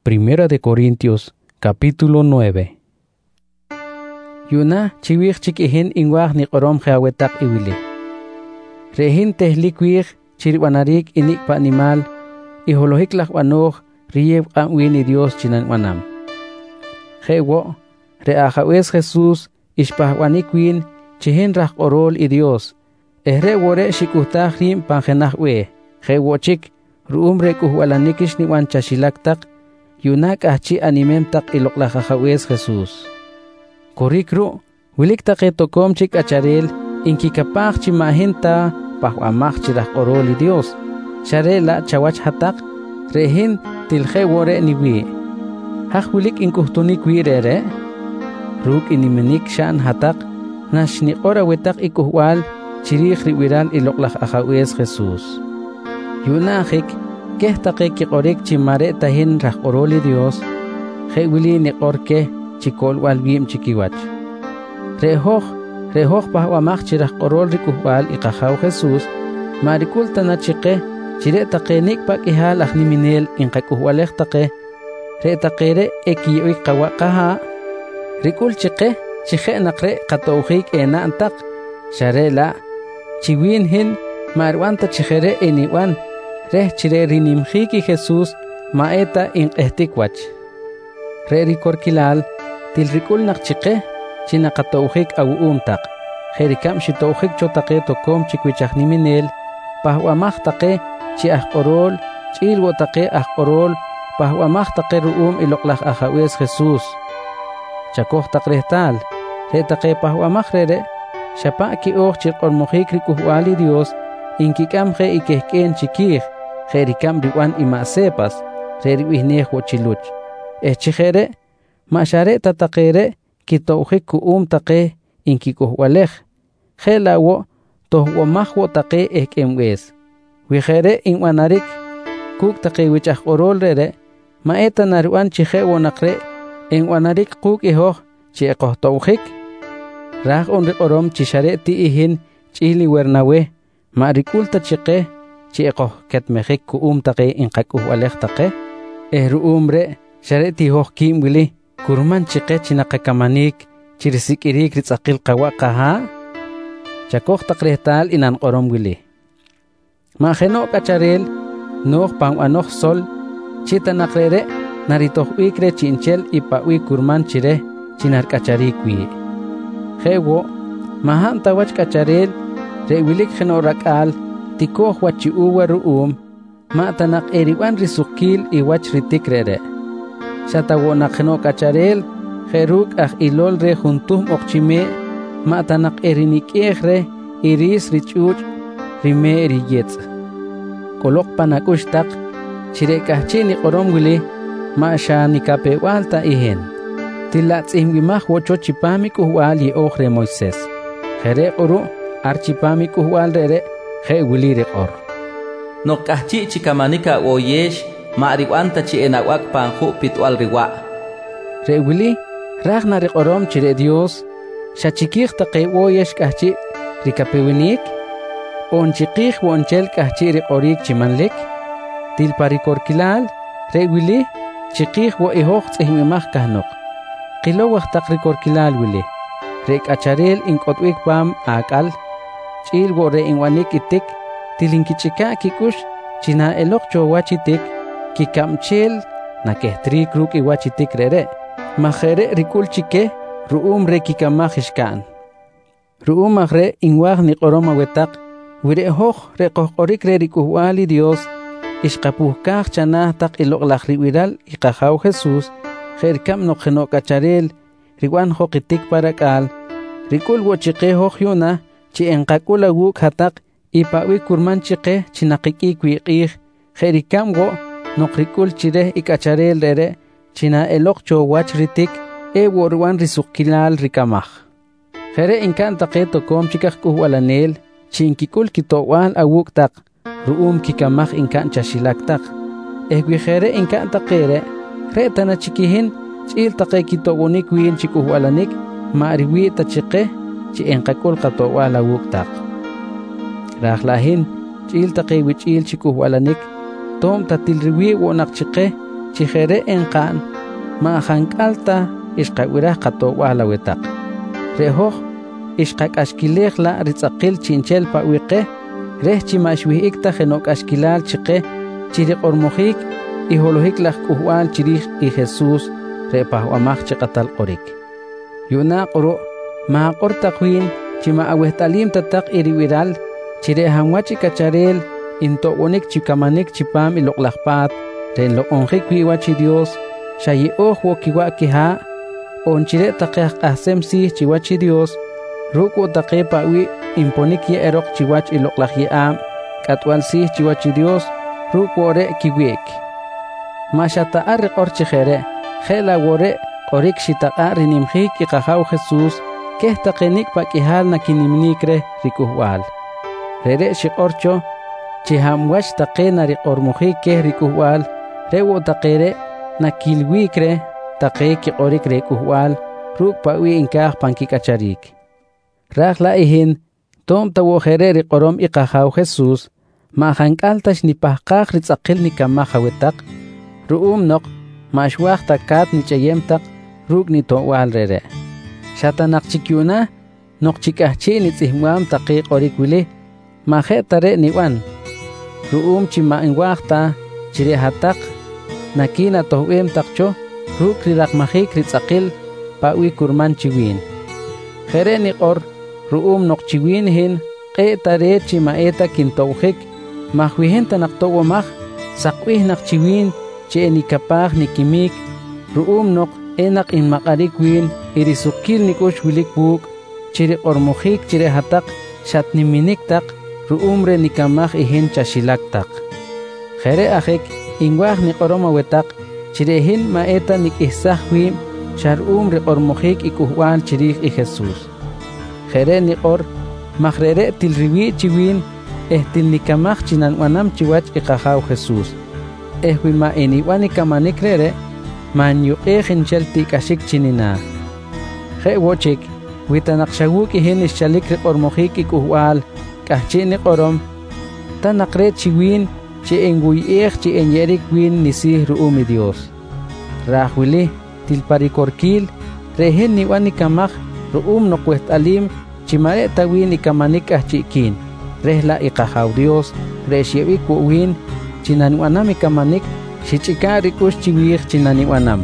Primera de Corintios, capítulo 9. Yuna chiwich chikihin inwag ni qorom jawetak iwili. Rehin tehlikwig chirwanarik inik pa animal, iholohik lakwanoj riyev wini Dios chinan wanam. Jewo, reajawes Jesús, ishpahwanikwin, chihin raj orol i Dios, ehre wore shikuhtag rim panjenaj we, jewo chik, ruum rekuhwalanikish ni wan chashilaktak, yunak ahchi animem tak iloklajajawes Jesús. Korikru, wilik taketokom chik acharel, inkikapach chimahinta, pahwamach chiraj orol i Dios, sharela chawach hatak, rehin tilje wore niwi. Haj wilik inkuhtunik wirere, ruk inimenik shan hatak, nashni ora wetak ikuhwal, chirij riwiral iloklaj ajawes Jesús. Yunajik, keh take kikorik chimare tahin raj oroli Dios, je wili nikorke chikol walbim chikiwach. Rehoj pahwamach chiraj orol rikuhwal ikajaw Jesús, marikul tanachike, chire takenik pak ihal ahniminel inkakuhwalej take, re takere ekiyoik kawakaha, rikul chike, chije nakre katouhik ena antak, sharela, chiwin hin, marwanta chijere eniwan, reh chire rinimjiki Jesús, maeta inqehtikwach. Re rikorkilal, tilrikul nakchike, chinakatouhik awuumtak, jerikam shitouhik chotake tokom chikwichahniminel, pahwamach take, chi ahkorol, chilwo take ahkorol, pahwamach take ruum iloklaj ajawes Jesús. Chakoh takrehtal, re take pahwamach rere, shapa ki oj chirqormojik rikuhwali Dios, inkikam je ikehken chikij, jerikam riwan imasepas, re riwihnej wochiluch. Chijere, mashare tatakere, kitouhik kuum take, inkikuhwalej, jelawo, tohwamajwo take ekemwes. Wijere inwanarik, kuk take wichaj orol rere, maeta naruan chijewo nakre, inwanarik kuk ihoj, chiekoh touhik. Raj onrik orom chishare ti ihin, chili wernawe, marikulta chike, chiekoh ketmejik kuum take inkakuhwalej take. Ruumre, share ti hoj kim wili, kurman chike chinakakamanik, chirisikirik ritzakil kawakaha. Chakoh takrehtal inan orom wili. Majeno kacharel, noh pangwanoh sol, chita nakrere, naritoh wikre chinchel ipawi kurman chire, chinar kacharikwi. Jewo, mahan tawach kacharel, rewilik genorakal, tikoh wachi uwa ruum, matanak eriwan risukil iwach ritikrere. Shatawo nakeno kacharel, jeruk ilol re juntum okchime, matanak erinik iris richuch, rime riyetz. Kolok panakushtak, chirekahchini qorom wili, maasha nikape walta ihen. Tilatz imwimah wocho chipami kuhwal ye ohre Moises. Jere oru, archipami kuhwal rere, je wili rekor. No kahchi chikamanika woyesh, maariwanta chi enawak panju pitwal riwa. Re wili, ragna rekorom chire Dios, shachikich take woyesh kahchi rikapewinik, onchikich wonchel kahchi rekorik chimanlik, tilparikorkilal, re wili, chikich wo ihoj tzihmimah kahnok. Kilo waqtak rikorkilal wili, rek acharel inkotwik pam akal, chil wo re inwanik itik, tilinkichika kikush, china elok chowachitik, kikamchel, nakehtrik ruk iwachitik rere, majere rikul chike, ruum re kikamajishkan. Ruum agre inwag ni koroma wetak, wire hoj re kohkorik re rikuhwali Dios, ishkapuhkaj chanah tak iloklaj riwiral ikajaw Jesús, jerkam no geno kacharel, riwan hokitik parakal, rikul wochike hojyuna, chi enkakula wuk hatak, ipawi kurman chike, chinakikikwiqij, jerikam go, nokrikul chire ikacharel rere, china elok chowach ritik, worwan risukilal rikamaj. Jere inkanta tokom chikaj kuhwalanel, chinkikul kitowal awuk tak, ruum kikamaj inkan chashilak tak. Wijere inkanta kere, retana chikihin, chil take kitowonik win chikuhwalanik, maariwi tachike, chi enkakul katowal awuk tak. Rahlahin, chil take wichil chikuhwalanik, tom tatilriwi wonak chike, chijere enqan maajank'alta ixqawiraj qatow'ala wetaq rehoj ixqak'axkilej la ritz'aqil chinchel pawiqe rej chimaxwijikta jenok'axkilal chiqe chiriq'ormojik ijolojik laj k'ujb'al chirij i Jesús repajwamaj chiqatal qorik yuna q'uru maq'or taqwin chima'awejt'alim tataq iriwiral chirejanwach ikacharel into'wonik chikamanik chipam iloqlajpat renloq'onjik wi'wach Dios xayi'oj wokiwa' kija onchire taqej q'ajsem sij chiwach Dios ruk'u taqe pawi imponik ye'eroq chiwach iloqlaj ye'am k'atb'al sij chiwach Dios ruk'u ore' kiwi'k maxata'a riq'or chijere je'la wore' q'orik xitaqa' rinimjik iqajaw Jesús kej taqenik pak'ijal nakinimnik rej rik'ujb'al rere' xiq'orcho chihamwach taqe nariq'ormojik kej rik'ujb'al re'wu taqere nakilwik rej taqe kiq'orik re k'ujb'al ruk' pawi inkaj pankik'acharik raj la ijin tom tawojere riq'orom iqajaw Jesús ma'jank'altax nipajqaj ritz'aqil nikamaj awetaq ru'um noq maxwaj takat nich'eyem taq ruk' nito'b'al rere' xatanaq chikyuna noq chik'ajchi nitz'ijmwam taqe q'orik wili maje' tare' nib'an ru'um chima'inwaj ta chirejataq nakina tojb'em taqcho ruk' riraqmajik ritz'aqil pawi kurman chiwin jere niq'or ru'um noq chiwin jin q'e' tare' chima'eta kintowjik majwijen tanaq to'womaj saqb'ij naq chiwin che'enikapaj nikimik ru'um noq enaq inmaq'arik win irisukil nik'ux wilik b'uk' chiriq'ormojik chirejataq xatniminik taq ru'um re nikamaj ijin chaxilak taq jere ajek inwaj niq'orom awetaq chirejin ma'eta nik'ijsaj wib' xar'um riq'ormojik ik'ujb'al chirij i Jesús jere niq'or maj rere' tilriwi' chiwin tilnikamaj chinanb'anam chiwach iqajaw Jesús wi ma' inib'an nikamanik rere' manyuq'ej inchel tik'axik chinina je' wochik witanaq xawuk' ijin ixchalik riq'ormojik ik'ujb'al k'ajchi' niq'orom tanaq re chiwin che'enwuy'ej che'enye'rik win nisij ru'um Dios raj wili tilparikorkil rejin nib'an nikamaj ru'um noq wejt'alim chimare' ta win nikamanik k'ajchi'kin rej la iqajaw Dios re xyeb'ik wo'win chinanib'anam ikamanik xich'ika' rik'ux chiwij chinanib'anam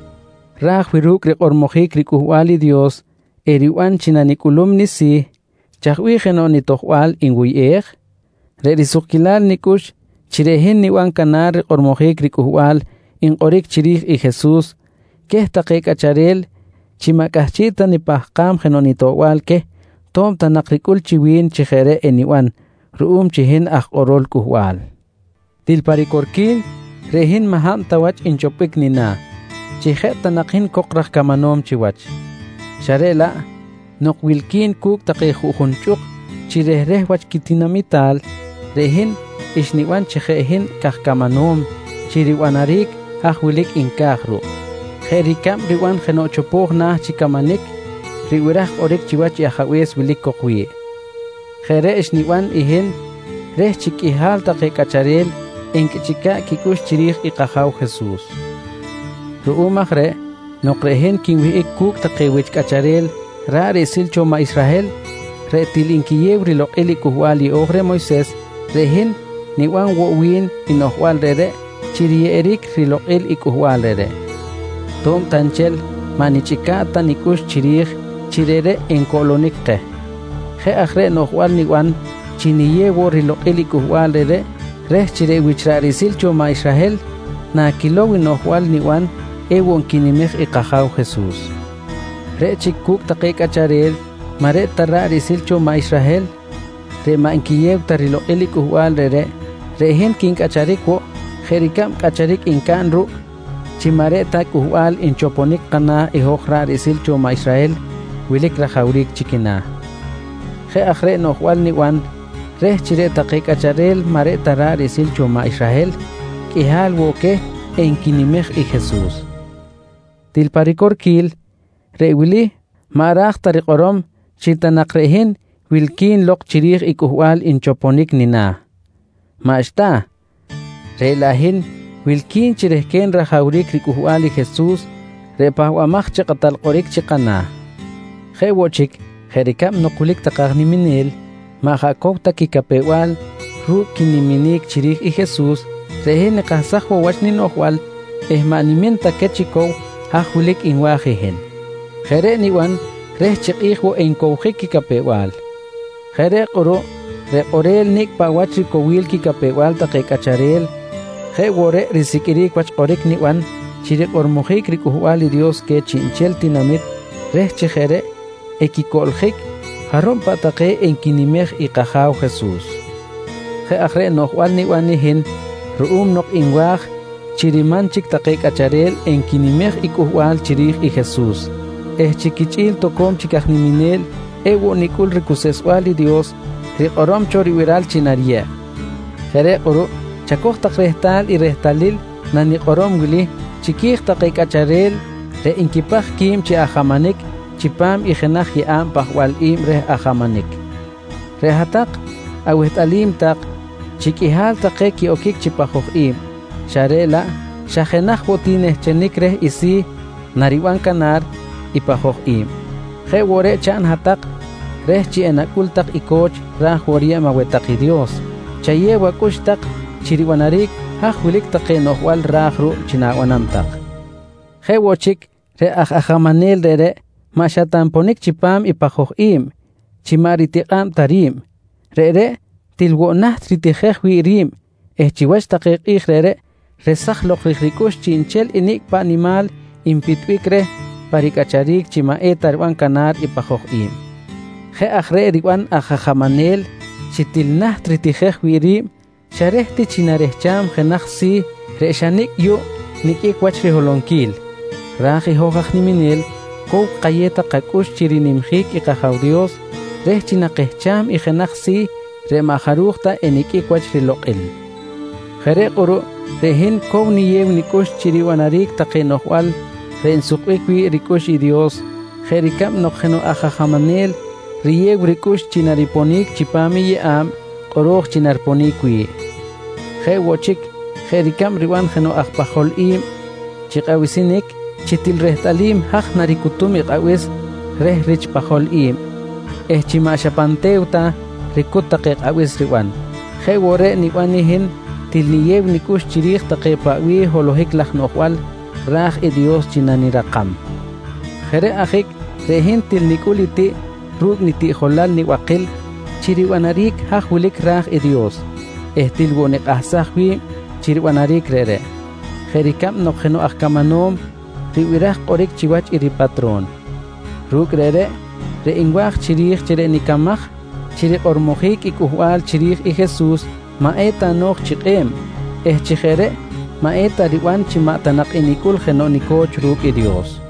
raj wi ruk' riq'ormojik rik'ujb'al Dios erib'an chinanik'ulum nisij chajb'ij jeno' nitojb'al inwuy'ej re risukilal nik'ux chirejin nib'an kanar riq'ormojik rik'ujb'al inq'orik chirij i Jesús kej taqe k'acharel chimak'ajchi' ta nipajqam jeno' nito'b'al kej tom tanaq rik'ul chiwin chijere' enib'an ru'um chijin ajq'orol k'ujb'al tilparikorkil rejin majam tawach inchopik nina chije' tanaqin koqraj kamanom chiwach xare la' noq wilkin kuk taqe ju'junch'uq chirejrej wach kitinamital rejin ixnib'an chijejin kajkamanom chirib'anarik aj wilik inkaj ru' jerikab' rib'an jeno' chopoj naj chikamanik riwiraj q'orik chiwach ajab'es wilik koqwi' jere' ixnib'an ijin rej chik'ijal taqe k'acharel enk'chika' kik'ux chirij iqajaw Jesús ru'um aj re' noq rejin kinwi'ik kuk taqe wich k'acharel ra' ri'sil cho ma' Israel re' til inkiyew riloq'il ik'ujb'al i'oj re Moisés rejin nib'an wo'win inojb'al rere' chiriye'rik riloq'il ik'ujb'al rere' tom tanchel ma nich'ika' ta nik'ux chirij chirere' enko'lonik qej je' aj re' nojb'al nib'an chiniyewo riloq'il ik'ujb'al rere' rej chire' wich ra' ri'sil cho ma' Israel nakilow inojb'al nib'an ewon kinimej iqajaw Jesús re' chik kuk taqe k'acharel mare' ta ra' ri'sil cho ma' Israel re' ma' inkiyew ta riloq'il ik'ujb'al rere' re'jin kink'acharik wo' jerikab' k'acharik inka'n ru' chimare' ta k'ujb'al inchoponik qanaj ijoj ra' ri'sil cho ma' Israel wilik rajawrik chikinaj je' aj re' nojb'al nib'an rej chire' taqe k'acharel mare' ta ra' ri'sil cho ma' Israel k'ijal wo'kej enkinimej i Jesús tilparikorkil re' wili ma'raj ta riq'orom chitanaq re'jin wilkin loq chirij ik'ujb'al inchoponik nina ma'xta re' lajin wilkin chirehken rajaurik rikuhuali Jesús repahwamaj chaqatal qorik chiqana jewochik jerikam nokulik taqagniminel majakov takikapewal ruk kiniminik chirij y Jesús rehene qasajwa wachnin ohwal ehmanimenta kechikow hajulik inwajihen jere niwan reh chiqijwo enkowjik kikapewal jere qoro reqorel nik pawach rikowil kikapewal taqekacharel jewore risikirik wach qorik niwan chiriq ormojik rikuhuali Dios ke chinchel tinamit reh chijere ekikoljik haron pataqe enkinimej iqajaw Jesús je ajre nohwal niwanihin ru'um nok inwaj chirimanchik taqekacharel enkinimej ikuhual chirij y Jesús chikichil tokom chikajniminel ewo nikul rikuseswali Dios riqorom choriwiral chinaria jere qoro chakoj taqrehtal y rehtalil naniqorom wili chikij taqekacharel re inkipaj kim chi ajamanik chipam y jenaj ya'am pajwal im reh ajamanik rehataq awehtalim taq chikihal taqe kiokik chipajoj im sharela shajenaj wotineh chenik reh isi nariwan kanar ipajoj im jewore chan hataq reh chi enakul taq ikoch raj woria mawetaqi Dios chaye wakush taq chiriwanarik hajwilik taqe nohwal raj ru chinawanam taq jewochik re ajamanel rere mashatamponik chipam ipajoj im chimaritiqam tarim rere tilwonaj tritijej wirim chiwash taqeqij rere resaj loqrijrikush chinchel inik pa animal impitwik reh parikacharik chimaeta riwan kanar ipajoj im je ajre riwan ajamanel chitilnaj tritijej wirim sharehti chinarejcham jenaj si reshanik yu nikik wach riholonkil raji hojaj niminel kow qayeta qakush chirinimjik iqajaw Dios reh chinaqejcham y jenaj si remajarujta enikik wach riloq'il jere qoro rehin kow niyew nikush chiriwanarik taqenohwal reensuqwikwi rikush y Dios jerikam noqjeno ajamanel riyew rikush chinariponik chipami ye'am qoroj chinarponikwi jewochik jerikam riwan jeno ajpajol im chiqawisinik chitil rehtalim haj narikutum iqawis reh rich pajol im chimashapanteuta rikut taqeqawis riwan jewore niwanihin tilniyew nikush chirij taqepawi holohik laj nohwal raj y Dios chinaniraqam jere ajik rehin tilnikuliti ruk nitijolal niwaqil chiriwanarik hajwilik raj y Dios tilwoniqajsajwi chiriwanarik rere jerikam noqjeno ajkamanom riwiraj qorik chiwach y ripatron ruk rere reinwaj chirij chire nikamaj chiriq ormojik ikuhual chirij y Jesús maeta noj chiqem chijere maeta riwan chimatanaq inikul jeno nikoch ruk y Dios